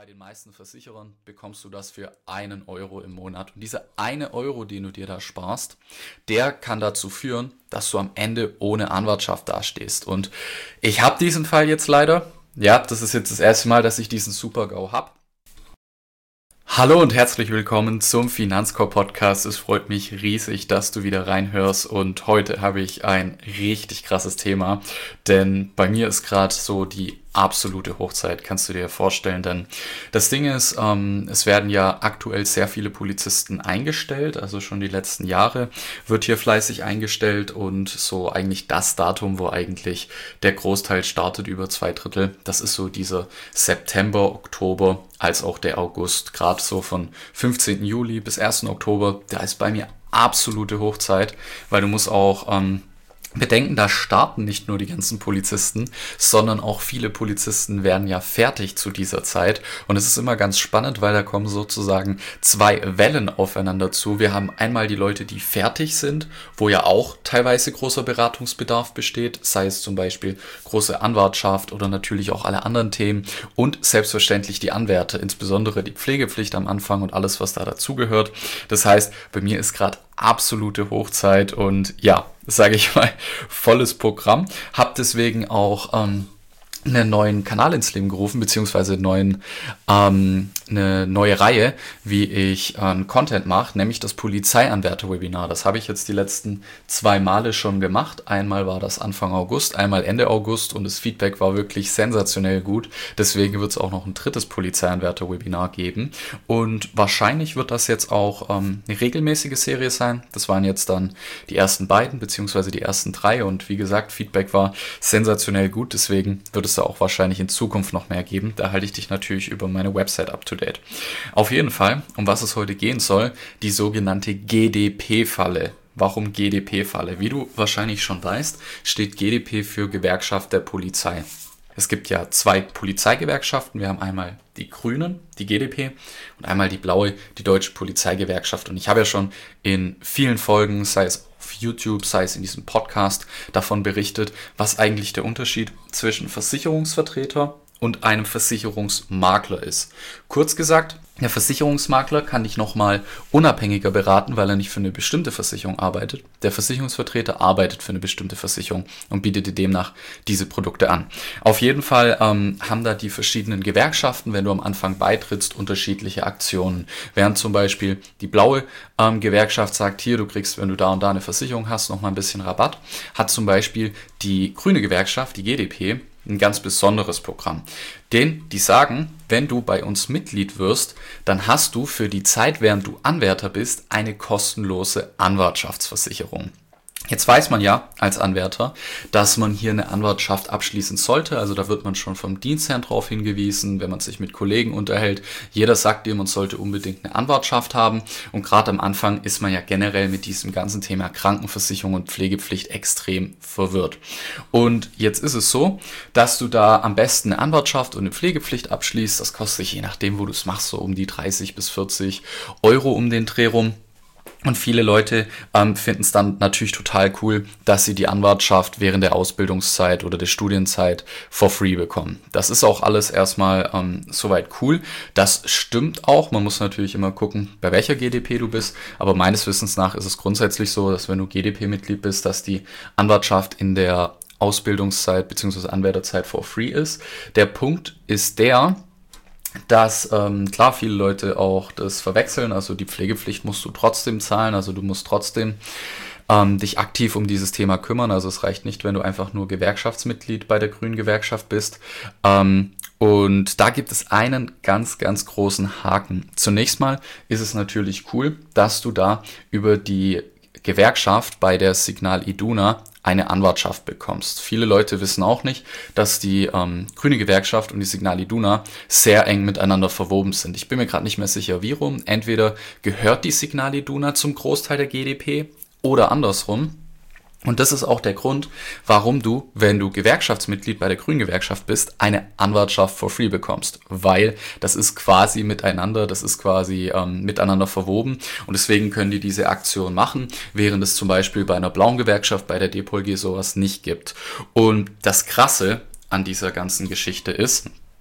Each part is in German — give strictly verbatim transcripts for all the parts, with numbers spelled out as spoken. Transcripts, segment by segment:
Bei den meisten Versicherern bekommst du das für einen Euro im Monat. Und dieser eine Euro, den du dir da sparst, der kann dazu führen, dass du am Ende ohne Anwartschaft dastehst. Und ich habe diesen Fall jetzt leider. Ja, das ist jetzt das erste Mal, dass ich diesen Super-GAU habe. Hallo und herzlich willkommen zum Finanzkorb-Podcast. Es freut mich riesig, dass du wieder reinhörst, und heute habe ich ein richtig krasses Thema, denn bei mir ist gerade so die absolute Hochzeit, kannst du dir vorstellen, denn das Ding ist, ähm, es werden ja aktuell sehr viele Polizisten eingestellt, also schon die letzten Jahre wird hier fleißig eingestellt, und so eigentlich das Datum, wo eigentlich der Großteil startet, über zwei Drittel, das ist so dieser September, Oktober, als auch der August, gerade so von fünfzehnten Juli bis ersten Oktober, da ist bei mir absolute Hochzeit, weil du musst auch ähm, bedenken, da starten nicht nur die ganzen Polizisten, sondern auch viele Polizisten werden ja fertig zu dieser Zeit. Und es ist immer ganz spannend, weil da kommen sozusagen zwei Wellen aufeinander zu. Wir haben einmal die Leute, die fertig sind, wo ja auch teilweise großer Beratungsbedarf besteht, sei es zum Beispiel große Anwartschaft oder natürlich auch alle anderen Themen, und selbstverständlich die Anwärter, insbesondere die Pflegepflicht am Anfang und alles, was da dazugehört. Das heißt, bei mir ist gerade absolute Hochzeit und ja, sage ich mal, volles Programm. Hab deswegen auch ähm, einen neuen Kanal ins Leben gerufen, beziehungsweise neuen, ähm, eine neue Reihe, wie ich ähm, Content mache, nämlich das Polizeianwärter-Webinar. Das habe ich jetzt die letzten zwei Male schon gemacht. Einmal war das Anfang August, einmal Ende August, und das Feedback war wirklich sensationell gut. Deswegen wird es auch noch ein drittes Polizeianwärter-Webinar geben. Und wahrscheinlich wird das jetzt auch ähm, eine regelmäßige Serie sein. Das waren jetzt dann die ersten beiden, beziehungsweise die ersten drei. Und wie gesagt, Feedback war sensationell gut. Deswegen wird es da auch wahrscheinlich in Zukunft noch mehr geben. Da halte ich dich natürlich über meine Website up to date. Auf jeden Fall, um was es heute gehen soll, die sogenannte G D P-Falle. Warum G D P-Falle? Wie du wahrscheinlich schon weißt, steht G D P für Gewerkschaft der Polizei. Es gibt ja zwei Polizeigewerkschaften. Wir haben einmal die Grünen, die G D P, und einmal die blaue, die Deutsche Polizeigewerkschaft. Und ich habe ja schon in vielen Folgen, sei es auf YouTube, sei es in diesem Podcast, davon berichtet, was eigentlich der Unterschied zwischen Versicherungsvertreter und einem Versicherungsmakler ist. Kurz gesagt, der Versicherungsmakler kann dich nochmal unabhängiger beraten, weil er nicht für eine bestimmte Versicherung arbeitet. Der Versicherungsvertreter arbeitet für eine bestimmte Versicherung und bietet dir demnach diese Produkte an. Auf jeden Fall ähm, haben da die verschiedenen Gewerkschaften, wenn du am Anfang beitrittst, unterschiedliche Aktionen. Während zum Beispiel die blaue ähm, Gewerkschaft sagt, hier, du kriegst, wenn du da und da eine Versicherung hast, nochmal ein bisschen Rabatt, hat zum Beispiel die grüne Gewerkschaft, die G D P, ein ganz besonderes Programm. Denn die sagen, wenn du bei uns Mitglied wirst, dann hast du für die Zeit, während du Anwärter bist, eine kostenlose Anwartschaftsversicherung. Jetzt weiß man ja als Anwärter, dass man hier eine Anwartschaft abschließen sollte. Also da wird man schon vom Dienstherrn drauf hingewiesen, wenn man sich mit Kollegen unterhält. Jeder sagt dir, man sollte unbedingt eine Anwartschaft haben. Und gerade am Anfang ist man ja generell mit diesem ganzen Thema Krankenversicherung und Pflegepflicht extrem verwirrt. Und jetzt ist es so, dass du da am besten eine Anwartschaft und eine Pflegepflicht abschließt. Das kostet sich, je nachdem, wo du es machst, so um die dreißig bis vierzig Euro um den Dreh rum. Und viele Leute ähm, finden es dann natürlich total cool, dass sie die Anwartschaft während der Ausbildungszeit oder der Studienzeit for free bekommen. Das ist auch alles erstmal ähm, soweit cool. Das stimmt auch. Man muss natürlich immer gucken, bei welcher G D P du bist. Aber meines Wissens nach ist es grundsätzlich so, dass wenn du G D P-Mitglied bist, dass die Anwartschaft in der Ausbildungszeit bzw. Anwärterzeit for free ist. Der Punkt ist der, dass ähm, klar viele Leute auch das verwechseln, also die Pflegepflicht musst du trotzdem zahlen, also du musst trotzdem ähm, dich aktiv um dieses Thema kümmern, also es reicht nicht, wenn du einfach nur Gewerkschaftsmitglied bei der Grünen Gewerkschaft bist. Ähm, und da gibt es einen ganz, ganz großen Haken. Zunächst mal ist es natürlich cool, dass du da über die Gewerkschaft bei der Signal Iduna eine Anwartschaft bekommst. Viele Leute wissen auch nicht, dass die ähm, grüne Gewerkschaft und die Signal Iduna sehr eng miteinander verwoben sind. Ich bin mir gerade nicht mehr sicher, wie rum. Entweder gehört die Signal Iduna zum Großteil der G D P oder andersrum. Und das ist auch der Grund, warum du, wenn du Gewerkschaftsmitglied bei der Grünen Gewerkschaft bist, eine Anwartschaft for free bekommst. Weil das ist quasi miteinander, das ist quasi ähm, miteinander verwoben. Und deswegen können die diese Aktion machen, während es zum Beispiel bei einer blauen Gewerkschaft, bei der D P O L G sowas nicht gibt. Und das Krasse an dieser ganzen Geschichte ist,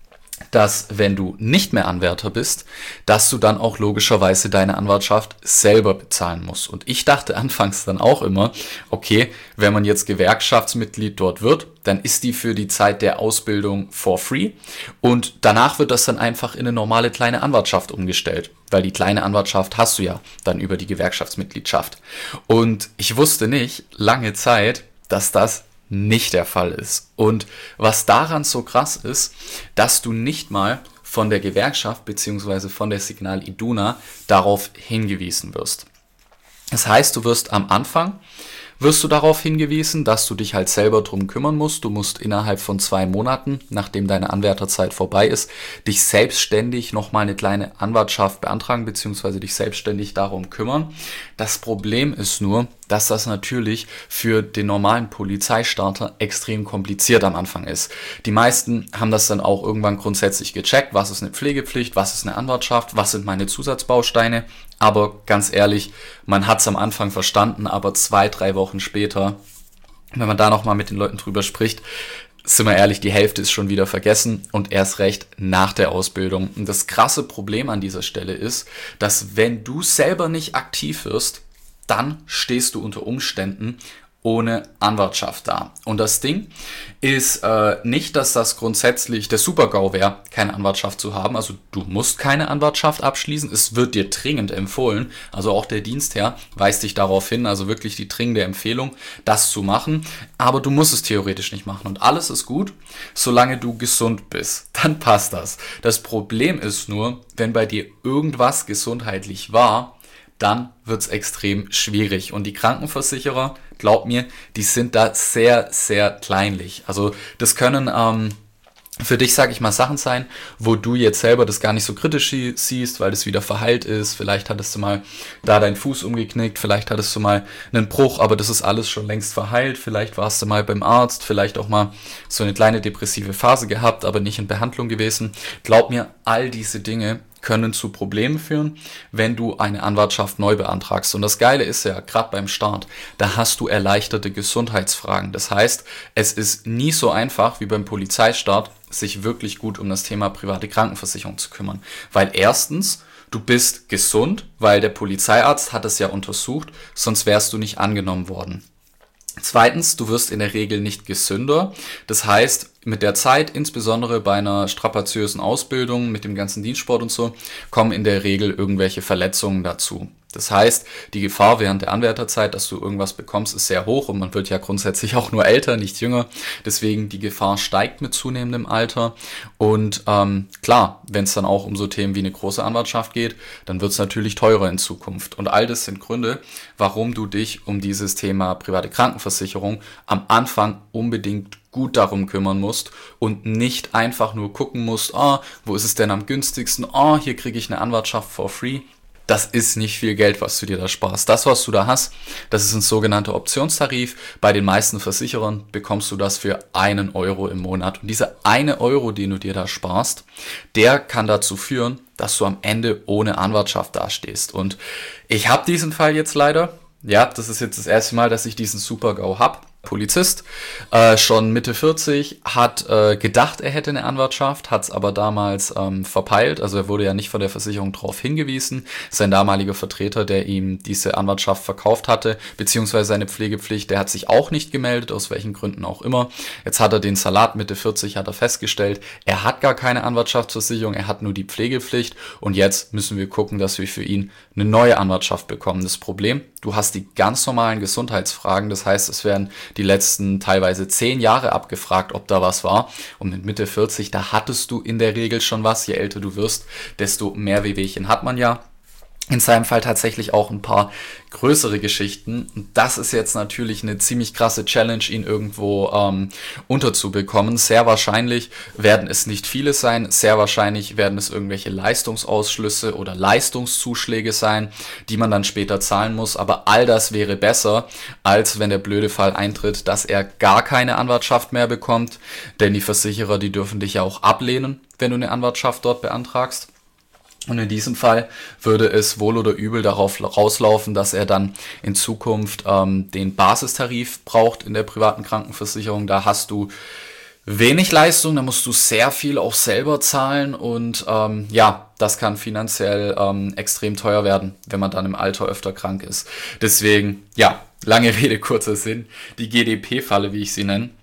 dass wenn du nicht mehr Anwärter bist, dass du dann auch logischerweise deine Anwartschaft selber bezahlen musst. Und ich dachte anfangs dann auch immer, okay, wenn man jetzt Gewerkschaftsmitglied dort wird, dann ist die für die Zeit der Ausbildung for free und danach wird das dann einfach in eine normale kleine Anwartschaft umgestellt, weil die kleine Anwartschaft hast du ja dann über die Gewerkschaftsmitgliedschaft. Und ich wusste nicht lange Zeit, dass das nicht der Fall ist. Und was daran so krass ist, dass du nicht mal von der Gewerkschaft bzw. von der Signal Iduna darauf hingewiesen wirst. Das heißt, du wirst am Anfang wirst du darauf hingewiesen, dass du dich halt selber drum kümmern musst. Du musst innerhalb von zwei Monaten, nachdem deine Anwärterzeit vorbei ist, dich selbstständig nochmal eine kleine Anwartschaft beantragen bzw. dich selbstständig darum kümmern. Das Problem ist nur, dass das natürlich für den normalen Polizeistarter extrem kompliziert am Anfang ist. Die meisten haben das dann auch irgendwann grundsätzlich gecheckt, was ist eine Pflegepflicht, was ist eine Anwartschaft, was sind meine Zusatzbausteine. Aber ganz ehrlich, man hat es am Anfang verstanden, aber zwei, drei Wochen später, wenn man da nochmal mit den Leuten drüber spricht, sind wir ehrlich, die Hälfte ist schon wieder vergessen und erst recht nach der Ausbildung. Und das krasse Problem an dieser Stelle ist, dass wenn du selber nicht aktiv wirst, dann stehst du unter Umständen ohne Anwartschaft da. Und das Ding ist äh, nicht, dass das grundsätzlich der Super-GAU wäre, keine Anwartschaft zu haben. Also du musst keine Anwartschaft abschließen. Es wird dir dringend empfohlen. Also auch der Dienstherr weist dich darauf hin, also wirklich die dringende Empfehlung, das zu machen. Aber du musst es theoretisch nicht machen. Und alles ist gut, solange du gesund bist. Dann passt das. Das Problem ist nur, wenn bei dir irgendwas gesundheitlich war, dann wird's extrem schwierig. Und die Krankenversicherer, glaub mir, die sind da sehr, sehr kleinlich. Also das können ähm, für dich, sage ich mal, Sachen sein, wo du jetzt selber das gar nicht so kritisch siehst, weil das wieder verheilt ist. Vielleicht hattest du mal da deinen Fuß umgeknickt, vielleicht hattest du mal einen Bruch, aber das ist alles schon längst verheilt. Vielleicht warst du mal beim Arzt, vielleicht auch mal so eine kleine depressive Phase gehabt, aber nicht in Behandlung gewesen. Glaub mir, all diese Dinge können zu Problemen führen, wenn du eine Anwartschaft neu beantragst. Und das Geile ist ja, gerade beim Start, da hast du erleichterte Gesundheitsfragen. Das heißt, es ist nie so einfach wie beim Polizeistart, sich wirklich gut um das Thema private Krankenversicherung zu kümmern. Weil erstens, du bist gesund, weil der Polizeiarzt hat es ja untersucht, sonst wärst du nicht angenommen worden. Zweitens, du wirst in der Regel nicht gesünder. Das heißt, mit der Zeit, insbesondere bei einer strapaziösen Ausbildung, mit dem ganzen Dienstsport und so, kommen in der Regel irgendwelche Verletzungen dazu. Das heißt, die Gefahr während der Anwärterzeit, dass du irgendwas bekommst, ist sehr hoch und man wird ja grundsätzlich auch nur älter, nicht jünger. Deswegen die Gefahr steigt mit zunehmendem Alter. Und ähm, klar, wenn es dann auch um so Themen wie eine große Anwartschaft geht, dann wird es natürlich teurer in Zukunft. Und all das sind Gründe, warum du dich um dieses Thema private Krankenversicherung am Anfang unbedingt gut darum kümmern musst und nicht einfach nur gucken musst, oh, wo ist es denn am günstigsten, oh, hier kriege ich eine Anwartschaft for free. Das ist nicht viel Geld, was du dir da sparst. Das, was du da hast, das ist ein sogenannter Optionstarif. Bei den meisten Versicherern bekommst du das für einen Euro im Monat. Und dieser eine Euro, den du dir da sparst, der kann dazu führen, dass du am Ende ohne Anwartschaft dastehst. Und ich habe diesen Fall jetzt leider. Ja, das ist jetzt das erste Mal, dass ich diesen Super-GAU habe. Polizist, äh, schon Mitte vierzig, hat äh, gedacht, er hätte eine Anwartschaft, hat es aber damals ähm, verpeilt, also er wurde ja nicht von der Versicherung darauf hingewiesen. Sein damaliger Vertreter, der ihm diese Anwartschaft verkauft hatte, beziehungsweise seine Pflegepflicht, der hat sich auch nicht gemeldet, aus welchen Gründen auch immer. Jetzt hat er den Salat, Mitte vierzig, hat er festgestellt, er hat gar keine Anwartschaftsversicherung, er hat nur die Pflegepflicht und jetzt müssen wir gucken, dass wir für ihn eine neue Anwartschaft bekommen. Das Problem, du hast die ganz normalen Gesundheitsfragen, das heißt, es werden die letzten teilweise zehn Jahre abgefragt, ob da was war. Und mit Mitte vierzig, da hattest du in der Regel schon was. Je älter du wirst, desto mehr Wehwehchen hat man ja. In seinem Fall tatsächlich auch ein paar größere Geschichten. Und das ist jetzt natürlich eine ziemlich krasse Challenge, ihn irgendwo ähm, unterzubekommen. Sehr wahrscheinlich werden es nicht viele sein. Sehr wahrscheinlich werden es irgendwelche Leistungsausschlüsse oder Leistungszuschläge sein, die man dann später zahlen muss. Aber all das wäre besser, als wenn der blöde Fall eintritt, dass er gar keine Anwartschaft mehr bekommt. Denn die Versicherer, die dürfen dich ja auch ablehnen, wenn du eine Anwartschaft dort beantragst. Und in diesem Fall würde es wohl oder übel darauf rauslaufen, dass er dann in Zukunft ähm, den Basistarif braucht in der privaten Krankenversicherung. Da hast du wenig Leistung, da musst du sehr viel auch selber zahlen und ähm, ja, das kann finanziell ähm, extrem teuer werden, wenn man dann im Alter öfter krank ist. Deswegen, ja, lange Rede, kurzer Sinn, die G D P-Falle, wie ich sie nenne,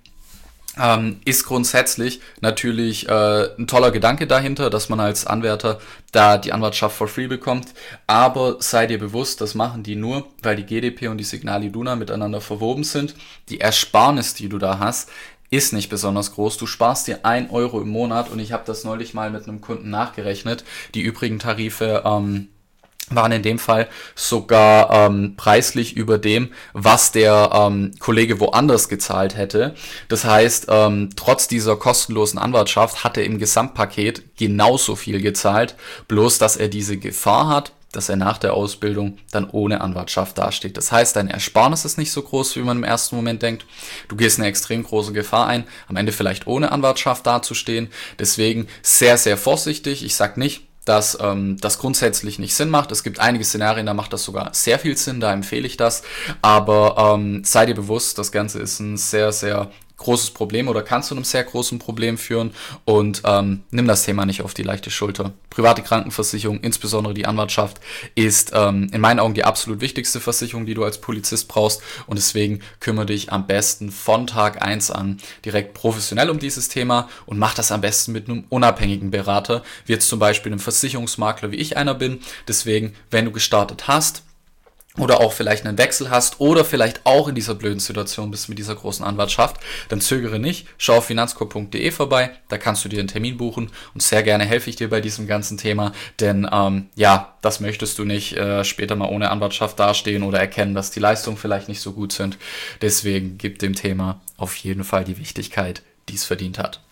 ähm, ist grundsätzlich natürlich äh, ein toller Gedanke dahinter, dass man als Anwärter da die Anwartschaft for free bekommt, aber sei dir bewusst, das machen die nur, weil die G D P und die Signal Iduna miteinander verwoben sind. Die Ersparnis, die du da hast, ist nicht besonders groß. Du sparst dir ein Euro im Monat und ich habe das neulich mal mit einem Kunden nachgerechnet. Die übrigen Tarife ähm, waren in dem Fall sogar ähm, preislich über dem, was der ähm, Kollege woanders gezahlt hätte. Das heißt, ähm, trotz dieser kostenlosen Anwartschaft hat er im Gesamtpaket genauso viel gezahlt, bloß dass er diese Gefahr hat, dass er nach der Ausbildung dann ohne Anwartschaft dasteht. Das heißt, deine Ersparnis ist nicht so groß, wie man im ersten Moment denkt. Du gehst eine extrem große Gefahr ein, am Ende vielleicht ohne Anwartschaft dazustehen. Deswegen sehr, sehr vorsichtig. Ich sag nicht, dass ähm, das grundsätzlich nicht Sinn macht. Es gibt einige Szenarien, da macht das sogar sehr viel Sinn, da empfehle ich das. Aber ähm, sei dir bewusst, das Ganze ist ein sehr, sehr großes Problem oder kann zu einem sehr großen Problem führen und ähm, nimm das Thema nicht auf die leichte Schulter. Private Krankenversicherung, insbesondere die Anwartschaft, ist ähm, in meinen Augen die absolut wichtigste Versicherung, die du als Polizist brauchst und deswegen kümmere dich am besten von Tag eins an direkt professionell um dieses Thema und mach das am besten mit einem unabhängigen Berater, wie jetzt zum Beispiel einem Versicherungsmakler, wie ich einer bin. Deswegen, wenn du gestartet hast, oder auch vielleicht einen Wechsel hast oder vielleicht auch in dieser blöden Situation bist mit dieser großen Anwartschaft, dann zögere nicht, schau auf finanzkorb punkt de vorbei, da kannst du dir einen Termin buchen und sehr gerne helfe ich dir bei diesem ganzen Thema, denn ähm, ja, das möchtest du nicht äh, später mal ohne Anwartschaft dastehen oder erkennen, dass die Leistungen vielleicht nicht so gut sind. Deswegen gib dem Thema auf jeden Fall die Wichtigkeit, die es verdient hat.